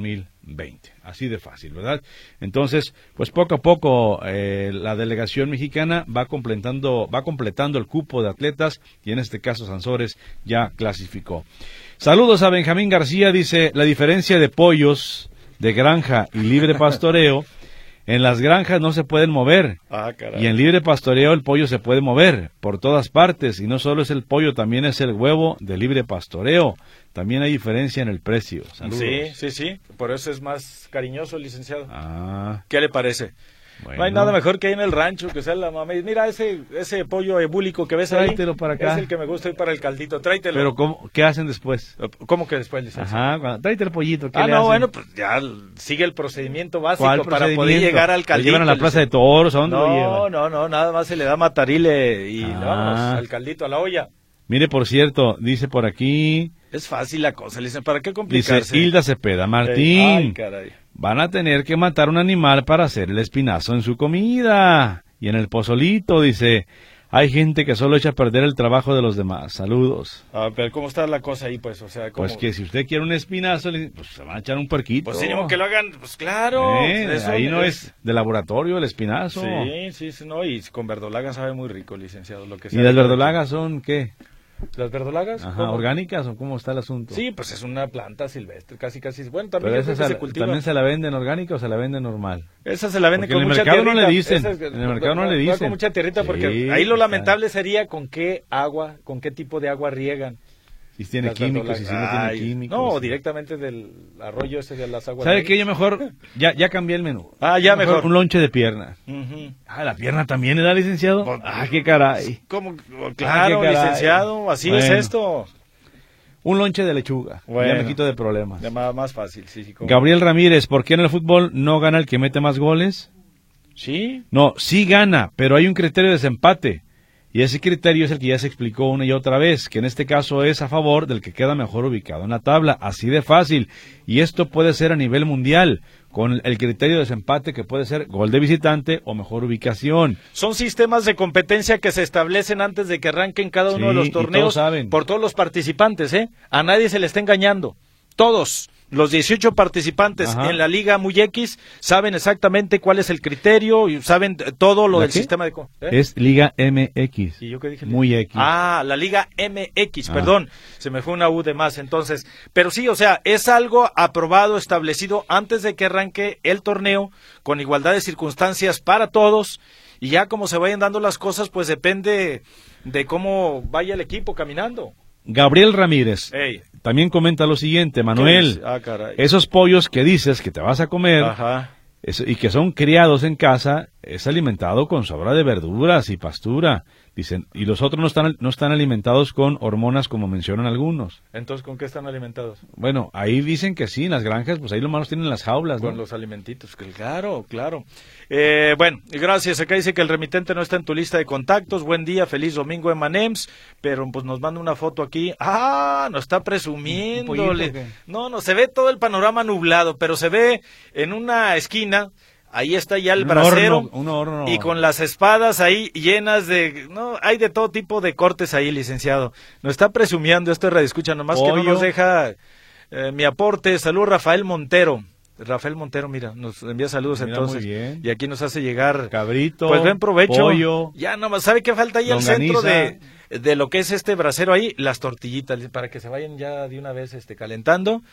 2020. Así de fácil, ¿verdad? Entonces, pues poco a poco la delegación mexicana va completando el cupo de atletas y en este caso Sansores ya clasificó. Saludos a Benjamín García, dice, la diferencia de pollos de granja y libre pastoreo, en las granjas no se pueden mover, y en libre pastoreo el pollo se puede mover por todas partes, y no solo es el pollo, también es el huevo de libre pastoreo. También hay diferencia en el precio. Saludos. Sí, por eso es más cariñoso el licenciado. ¿Qué le parece? Bueno. No hay nada mejor que ahí en el rancho, que sea la mamá. Mira ese pollo ebúlico que ves Tráetelo ahí. para acá. Es el que me gusta hoy para el caldito, tráetelo. Pero ¿qué hacen después? ¿Cómo que después, licenciado? Tráete el pollito. ¿Qué le no, hacen? bueno, pues ya sigue el procedimiento básico para procedimiento? poder llegar al caldito. ¿Lo llevan a la plaza de toros? ¿A dónde lo llevan? No, nada más se le da matarile y vamos al caldito, a la olla. Mire, por cierto, dice por aquí... Es fácil la cosa, le dicen, ¿para qué complicarse? Dice Hilda Cepeda, Martín, ay, caray. Van a tener que matar un animal para hacer el espinazo en su comida. Y en el pozolito, dice, hay gente que solo echa a perder el trabajo de los demás. Saludos. Pero ¿cómo está la cosa ahí, pues? O sea, ¿cómo? Pues que si usted quiere un espinazo, pues se van a echar un puerquito. Pues sí, que lo hagan, pues claro. Ahí no es de laboratorio el espinazo. Sí, no, y con verdolaga sabe muy rico, licenciado. Lo que sea. ¿Y las verdolagas son qué? ¿Las verdolagas? ¿Orgánicas o cómo está el asunto? Sí, pues es una planta silvestre, casi. Bueno, también pero se cultiva. ¿También se la venden orgánica o se la venden normal? Esa se la venden con mucha tierrita. En el mercado no le dicen. Con mucha tierrita, porque ahí lo lamentable sería con qué tipo de agua riegan. Si tiene químicos, si no tiene químicos. No, directamente del arroyo ese de las aguas. ¿Sabe qué? Yo mejor, ya cambié el menú. Ya mejor. Un lonche de pierna. La pierna también era, licenciado. Qué caray. ¿Cómo? Claro, licenciado, así es esto. Un lonche de lechuga. Ya me quito de problemas. Más fácil, sí. Gabriel Ramírez, ¿por qué en el fútbol no gana el que mete más goles? Sí. No, sí gana, pero hay un criterio de desempate. Y ese criterio es el que ya se explicó una y otra vez, que en este caso es a favor del que queda mejor ubicado en la tabla, así de fácil. Y esto puede ser a nivel mundial, con el criterio de desempate que puede ser gol de visitante o mejor ubicación. Son sistemas de competencia que se establecen antes de que arranquen cada uno de los torneos por todos los participantes, A nadie se le está engañando. Todos los 18 participantes en la Liga Muy X saben exactamente cuál es el criterio y saben todo lo del sistema de... Es Liga MX. ¿Y yo qué dije? Muy X. La Liga MX, perdón, se me fue una U de más entonces. Pero sí, o sea, es algo aprobado, establecido antes de que arranque el torneo, con igualdad de circunstancias para todos, y ya como se vayan dando las cosas, pues depende de cómo vaya el equipo caminando. Gabriel Ramírez también comenta lo siguiente, Manuel, esos pollos que dices que te vas a comer y que son criados en casa es alimentado con sobra de verduras y pastura. Dicen, y los otros no están alimentados con hormonas como mencionan algunos. Entonces, ¿con qué están alimentados? Bueno, ahí dicen que sí, en las granjas, pues ahí lo malos tienen las jaulas, ¿no? Con los alimentitos, claro. Bueno, gracias. Acá dice que el remitente no está en tu lista de contactos. Buen día, feliz domingo, Emanems. Pero pues nos manda una foto aquí. Nos está presumiendo. No, se ve todo el panorama nublado, pero se ve en una esquina. Ahí está ya el brasero un horno. Y con las espadas ahí llenas de... No, hay de todo tipo de cortes ahí, licenciado. Nos está presumiendo, esto es Radio Escucha, nomás que no nos deja mi aporte. Salud, Rafael Montero. Rafael Montero, mira, nos envía saludos. Mira, entonces. Muy bien. Y aquí nos hace llegar... Cabrito, pues buen provecho. Pollo. Ya nomás, ¿sabe qué falta ahí al centro de lo que es este brasero ahí? Las tortillitas, para que se vayan ya de una vez calentando.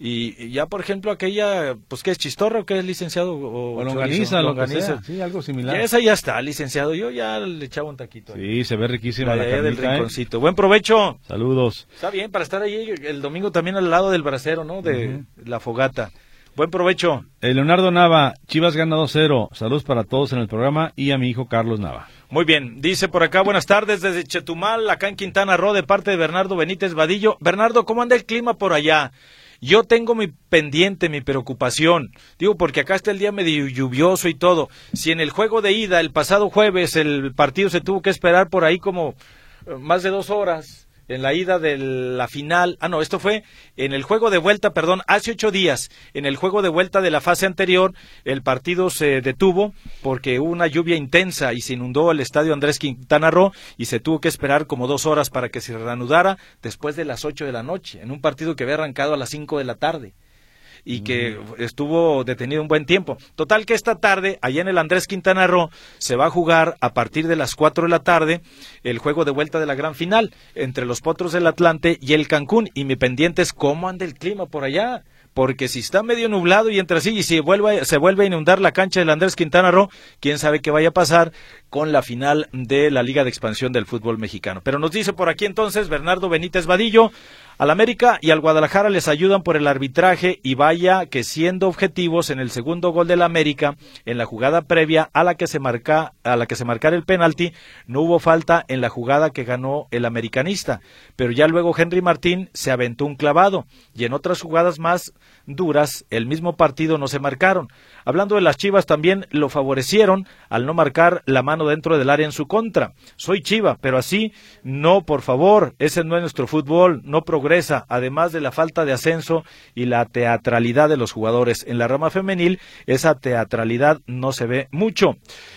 Y ya, por ejemplo, aquella, pues, ¿qué es, chistorra o qué es, licenciado? O longaniza, longaniza. Sí, algo similar. Esa ya está, licenciado. Yo ya le echaba un taquito. Sí, se ve riquísima la carnita, del rinconcito. Buen provecho. Saludos. Está bien, para estar ahí el domingo también al lado del brasero, ¿no? De la fogata. Buen provecho. Leonardo Nava, Chivas gana 2-0. Saludos para todos en el programa y a mi hijo Carlos Nava. Muy bien, dice por acá, buenas tardes desde Chetumal, acá en Quintana Roo, de parte de Bernardo Benítez Vadillo. Bernardo, ¿cómo anda el clima por allá? Yo tengo mi pendiente, mi preocupación. Digo, porque acá está el día medio lluvioso y todo. Si en el juego de ida, el pasado jueves, el partido se tuvo que esperar por ahí como más de 2 horas. En la ida de la final, esto fue en el juego de vuelta, hace 8 días, en el juego de vuelta de la fase anterior, el partido se detuvo porque hubo una lluvia intensa y se inundó el estadio Andrés Quintana Roo y se tuvo que esperar como 2 horas para que se reanudara después de las 8 de la noche, en un partido que había arrancado a las 5 de la tarde. Y que estuvo detenido un buen tiempo. Total que esta tarde, allá en el Andrés Quintana Roo, se va a jugar a partir de las 4 de la tarde el juego de vuelta de la gran final entre los Potros del Atlante y el Cancún. Y mi pendiente es cómo anda el clima por allá. Porque si está medio nublado y entre sí y se vuelve a inundar la cancha del Andrés Quintana Roo, quién sabe qué vaya a pasar con la final de la Liga de Expansión del fútbol mexicano. Pero nos dice por aquí entonces Bernardo Benítez Vadillo, al América y al Guadalajara les ayudan por el arbitraje y vaya que siendo objetivos en el segundo gol del América, en la jugada previa a la que se marcara el penalti, no hubo falta en la jugada que ganó el americanista, pero ya luego Henry Martín se aventó un clavado y en otras jugadas más duras, el mismo partido no se marcaron. Hablando de las Chivas, también lo favorecieron al no marcar la mano dentro del área en su contra. Soy Chiva, pero así no, por favor, ese no es nuestro fútbol, no progresa, además de la falta de ascenso y la teatralidad de los jugadores. En la rama femenil, esa teatralidad no se ve mucho.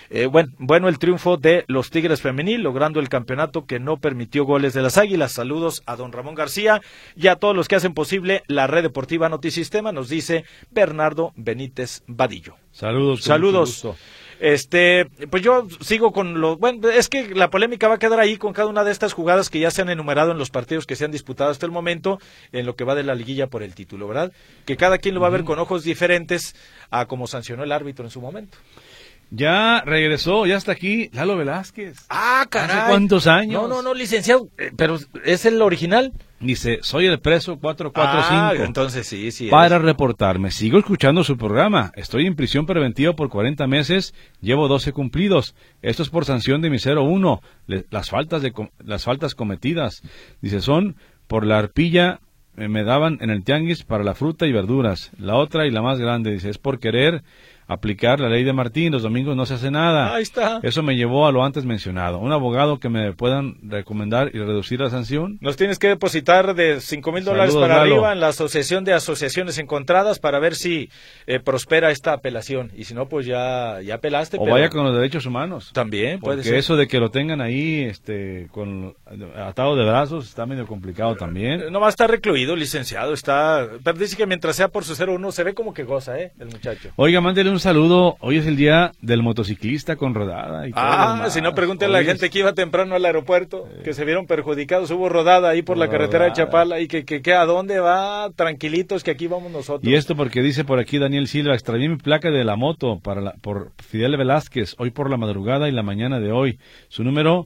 Bueno, el triunfo de los Tigres femenil, logrando el campeonato que no permitió goles de las Águilas. Saludos a don Ramón García y a todos los que hacen posible la Red Deportiva Notisistema, nos dice Bernardo Benítez Vadillo. Saludos. Pues yo sigo con es que la polémica va a quedar ahí con cada una de estas jugadas que ya se han enumerado en los partidos que se han disputado hasta el momento en lo que va de la liguilla por el título, ¿verdad? Que cada quien lo va a ver con ojos diferentes a como sancionó el árbitro en su momento. Ya regresó, ya está aquí Lalo Velázquez. Caray. ¿Hace cuántos años? No, licenciado, pero ¿es el original? Dice, soy el preso 445. Entonces sí. Para reportarme, sigo escuchando su programa. Estoy en prisión preventiva por 40 meses, llevo 12 cumplidos. Esto es por sanción de mi 01. Las faltas cometidas. Dice, son por la arpilla me daban en el tianguis para la fruta y verduras. La otra y la más grande, dice, es por querer aplicar la ley de Martín, los domingos no se hace nada. Ahí está. Eso me llevó a lo antes mencionado. Un abogado que me puedan recomendar y reducir la sanción. Nos tienes que depositar de $5,000 para arriba en la Asociación de Asociaciones Encontradas para ver si prospera esta apelación. Y si no, pues ya apelaste. O vaya con los derechos humanos. También puede ser. Porque eso de que lo tengan ahí atado de brazos está medio complicado también. No va a estar recluido, licenciado. Pero dice que mientras sea por su 01 se ve como que goza, el muchacho. Oiga, mándele un saludo. Hoy es el día del motociclista con rodada. Y si no, pregúntale a la gente que iba temprano al aeropuerto, que se vieron perjudicados. Hubo rodada ahí por la carretera de Chapala y que a dónde va, tranquilitos, que aquí vamos nosotros. Y esto porque dice por aquí Daniel Silva, extravié mi placa de la moto por Fidel Velázquez, hoy por la madrugada y la mañana de hoy. Su número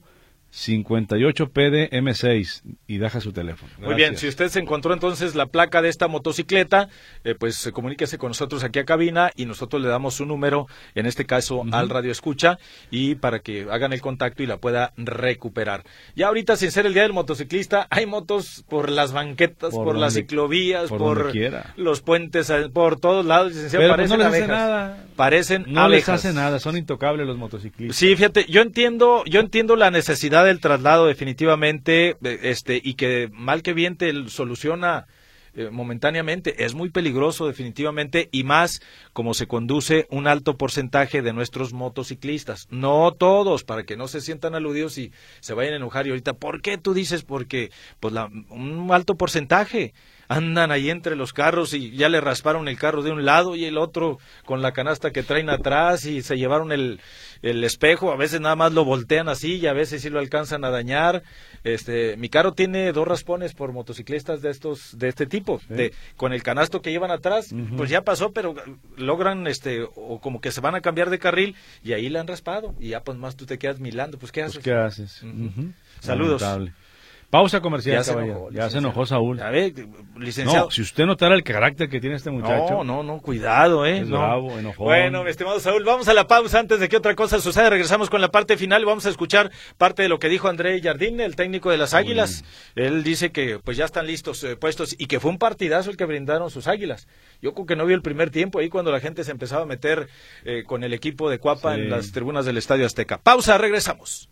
58PDM6 y deja su teléfono. Muy bien, Gracias. si usted se encontró entonces la placa de esta motocicleta, pues comuníquese con nosotros aquí a cabina y nosotros le damos su número, en este caso al Radio Escucha, y para que hagan el contacto y la pueda recuperar. Ya ahorita, sin ser el Día del Motociclista, hay motos por las banquetas, por las ciclovías, por los puentes, por todos lados, licenciado. Pero parecen no les abejas. hace nada. Parecen no abejas. les hace nada, son intocables los motociclistas. Sí, fíjate, yo entiendo la necesidad del traslado definitivamente, y que mal que bien te soluciona momentáneamente. Es muy peligroso definitivamente, y más como se conduce un alto porcentaje de nuestros motociclistas. No todos, para que no se sientan aludidos y se vayan a enojar. Y ahorita, ¿por qué tú dices? Porque pues un alto porcentaje andan ahí entre los carros y ya le rasparon el carro de un lado y el otro con la canasta que traen atrás y se llevaron el espejo. A veces nada más lo voltean así y a veces sí lo alcanzan a dañar. Mi carro tiene 2 raspones por motociclistas de este tipo. Sí. Con el canasto que llevan atrás, pues ya pasó, pero logran o como que se van a cambiar de carril y ahí le han raspado y ya pues más tú te quedas milando. Pues ¿qué haces? Pues, ¿qué haces? Saludos. Lamentable. Pausa comercial, Ya se enojó Saúl. A ver, licenciado. No, si usted notara el carácter que tiene este muchacho. No, cuidado, Es bravo, enojón. Bueno, mi estimado Saúl, vamos a la pausa antes de que otra cosa suceda. Regresamos con la parte final y vamos a escuchar parte de lo que dijo André Jardín, el técnico de las Águilas. Él dice que pues ya están listos, puestos, y que fue un partidazo el que brindaron sus Águilas. Yo creo que no vi el primer tiempo ahí cuando la gente se empezaba a meter con el equipo de Cuapa en las tribunas del Estadio Azteca. Pausa, regresamos.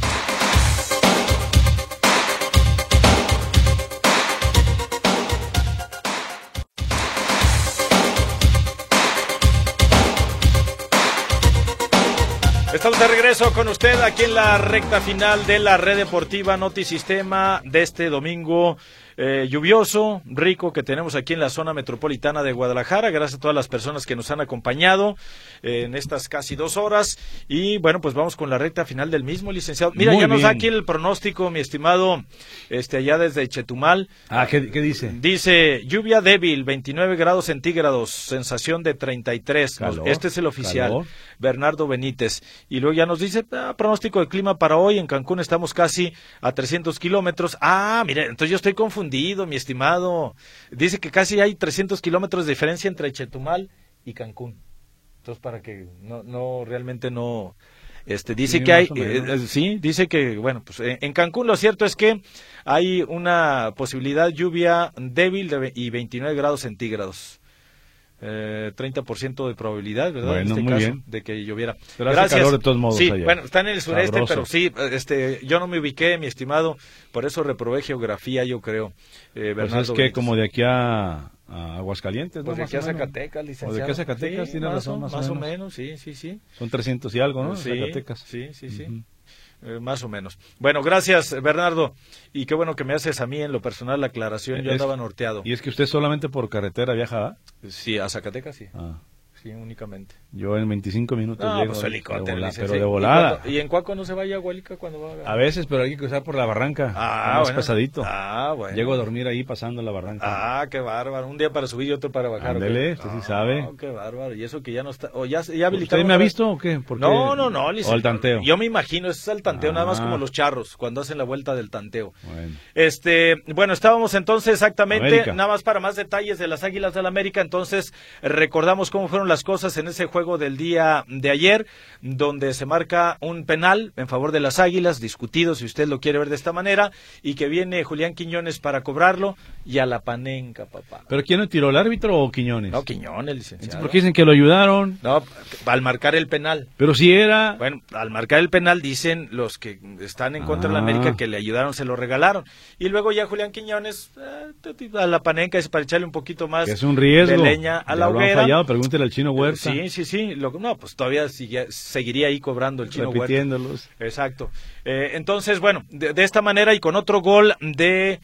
Estamos de regreso con usted aquí en la recta final de la Red Deportiva Notisistema de este domingo lluvioso, rico, que tenemos aquí en la zona metropolitana de Guadalajara. Gracias a todas las personas que nos han acompañado en estas casi 2 horas. Y bueno, pues vamos con la recta final del mismo, licenciado. Mira, ya nos da aquí el pronóstico, mi estimado, allá desde Chetumal. ¿Qué dice? Dice, lluvia débil, 29 grados centígrados, sensación de 33. Calor, este es el oficial, calor. Bernardo Benítez. Y luego ya nos dice, pronóstico de clima para hoy, en Cancún estamos casi a 300 kilómetros. Mire, entonces yo estoy confundido, mi estimado. Dice que casi hay 300 kilómetros de diferencia entre Chetumal y Cancún. Entonces, para que realmente no... dice sí, que hay, dice que, bueno, pues en Cancún lo cierto es que hay una posibilidad de lluvia débil y 29 grados centígrados. 30% de probabilidad, ¿verdad? Bueno, en este muy caso, bien. de que lloviera. Pero Gracias. hace calor de todos modos sí, allá. bueno, está en el sureste, Sabroso. pero sí, yo no me ubiqué, mi estimado, por eso reprobé geografía, yo creo. Pues es que como de aquí a Aguascalientes, ¿no? Pues de aquí a Zacatecas, licenciado. O de aquí a Zacatecas, sí, tiene razón, más o menos, sí. Son 300 y algo, ¿no? Sí, Zacatecas. sí. Más o menos. Bueno, gracias, Bernardo. Y qué bueno que me haces a mí en lo personal la aclaración. Yo andaba norteado. ¿Y es que usted solamente por carretera viaja? Sí, a Zacatecas, sí. Sí, únicamente. Yo en 25 minutos llego. Pues helicóptero, pero de volada. ¿Y en Cuaco no se vaya a Hualica cuando va a veces, pero hay que cruzar por la barranca. Más pesadito. Bueno. Llego a dormir ahí pasando la barranca. Qué bárbaro. Un día para subir y otro para bajar. Ándele, usted sí sabe. Qué bárbaro. Y eso que ya no está... ya habilitaron. ¿Usted me ha visto o qué? No, licenciado. ¿O al tanteo? Yo me imagino, es el tanteo, nada más como los charros, cuando hacen la vuelta del tanteo. Bueno. Bueno, estábamos entonces exactamente, América. nada más para más detalles de las Águilas del América, entonces recordamos cómo fueron las cosas en ese juego del día de ayer, donde se marca un penal en favor de las Águilas, discutido si usted lo quiere ver de esta manera, y que viene Julián Quiñones para cobrarlo, y a la panenca, papá. ¿Pero quién lo tiró, el árbitro o Quiñones? No, Quiñones, licenciado. ¿Por qué dicen que lo ayudaron? No, al marcar el penal. Pero si era... Bueno, al marcar el penal dicen los que están en contra de la América que le ayudaron, se lo regalaron. Y luego ya Julián Quiñones a la panenca es para echarle un poquito más es un riesgo. de leña a la lo hoguera. Han fallado, pregúntele al Chino Huerta. Sí. No, pues todavía seguiría ahí cobrando el Chino Huerta. Repitiéndolos. Exacto. Entonces, bueno, de esta manera y con otro gol de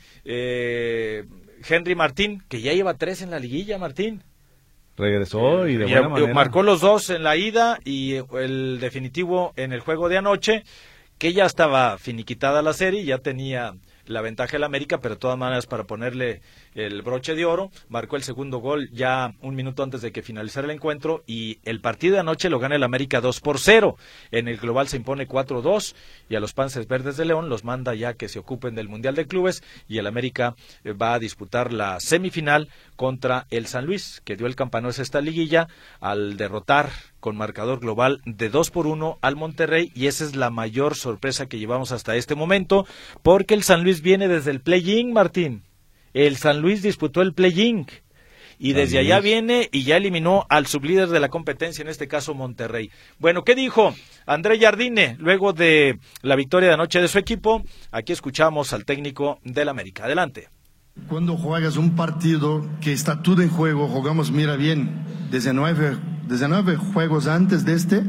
Henry Martín, que ya lleva 3 en la liguilla, Martín. Regresó y de buena manera. Marcó los 2 en la ida y el definitivo en el juego de anoche, que ya estaba finiquitada la serie, ya tenía la ventaja del América, pero de todas maneras para ponerle el broche de oro, marcó el segundo gol ya un minuto antes de que finalizara el encuentro, y el partido de anoche lo gana el América 2-0. En el global se impone 4-2, y a los Panzers Verdes de León los manda ya que se ocupen del Mundial de Clubes, y el América va a disputar la semifinal contra el San Luis, que dio el campanazo a esta liguilla al derrotar con marcador global de 2-1 al Monterrey, y esa es la mayor sorpresa que llevamos hasta este momento, porque el San Luis viene desde el play-in, Martín. El San Luis disputó el play-in y desde allá viene y ya eliminó al sublíder de la competencia, en este caso Monterrey. Bueno, ¿qué dijo André Jardine luego de la victoria de anoche de su equipo? Aquí escuchamos al técnico del América. Adelante. Cuando juegas un partido que está todo en juego, jugamos, mira bien, 19 juegos antes de este,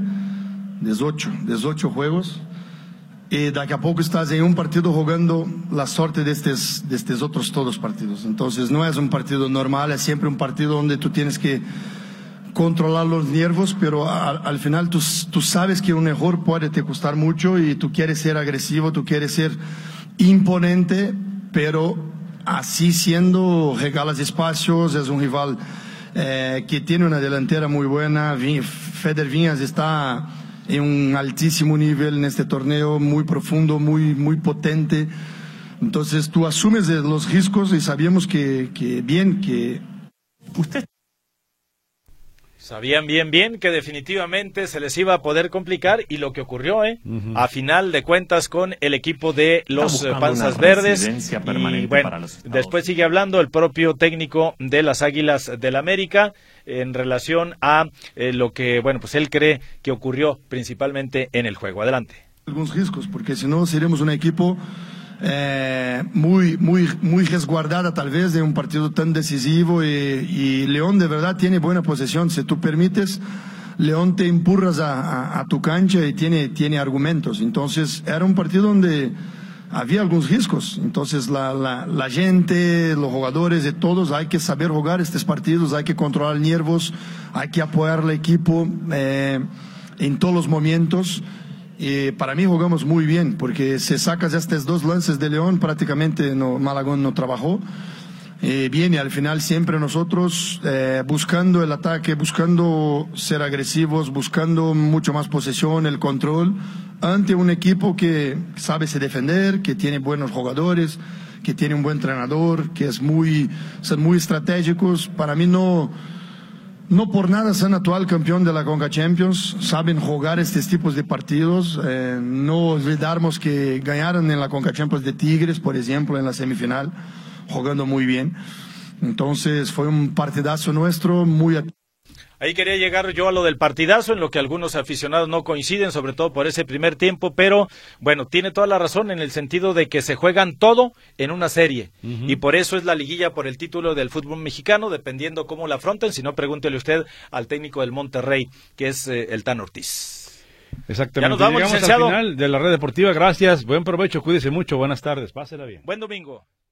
18 juegos, y daqui a poco estás en un partido jugando la suerte de estos otros todos partidos. Entonces no es un partido normal, es siempre un partido donde tú tienes que controlar los nervios, pero al final tú sabes que un error puede te costar mucho y tú quieres ser agresivo, tú quieres ser imponente, pero así siendo regalas espacios, es un rival que tiene una delantera muy buena. Feder Viñas está en un altísimo nivel en este torneo, muy profundo, muy potente. Entonces tú asumes los riesgos y sabíamos que usted... Sabían bien que definitivamente se les iba a poder complicar, y lo que ocurrió, a final de cuentas, con el equipo de los Panzas Verdes. Y bueno, después sigue hablando el propio técnico de las Águilas del América en relación a lo que, bueno, pues él cree que ocurrió principalmente en el juego. Adelante. Algunos riesgos, porque si no seríamos un equipo muy resguardada tal vez de un partido tan decisivo, y León de verdad tiene buena posesión. Si tú permites, León te empurras a tu cancha y tiene argumentos. Entonces era un partido donde había algunos riesgos. Entonces la gente, los jugadores de todos, hay que saber jugar estos partidos, hay que controlar nervios, hay que apoyar al equipo en todos los momentos. Y para mí jugamos muy bien, porque si sacas estos dos lances de León, prácticamente Malagón no trabajó. Viene al final siempre nosotros buscando el ataque, buscando ser agresivos, buscando mucho más posesión, el control, ante un equipo que sabe se defender, que tiene buenos jugadores, que tiene un buen entrenador, que son muy estratégicos. Para mí no por nada son actual campeón de la Conca Champions, saben jugar estos tipos de partidos. No olvidarnos que ganaron en la Conca Champions de Tigres, por ejemplo, en la semifinal, jugando muy bien. Entonces fue un partidazo nuestro, muy... Ahí quería llegar yo a lo del partidazo, en lo que algunos aficionados no coinciden, sobre todo por ese primer tiempo, pero bueno, tiene toda la razón en el sentido de que se juegan todo en una serie, y por eso es la liguilla por el título del fútbol mexicano, dependiendo cómo la afronten. Si no, pregúntele usted al técnico del Monterrey, que es el Tan Ortiz. Exactamente. Ya nos vamos, llegamos licenciado. al final de la Red Deportiva. Gracias, buen provecho, cuídese mucho, buenas tardes, pásela bien. Buen domingo.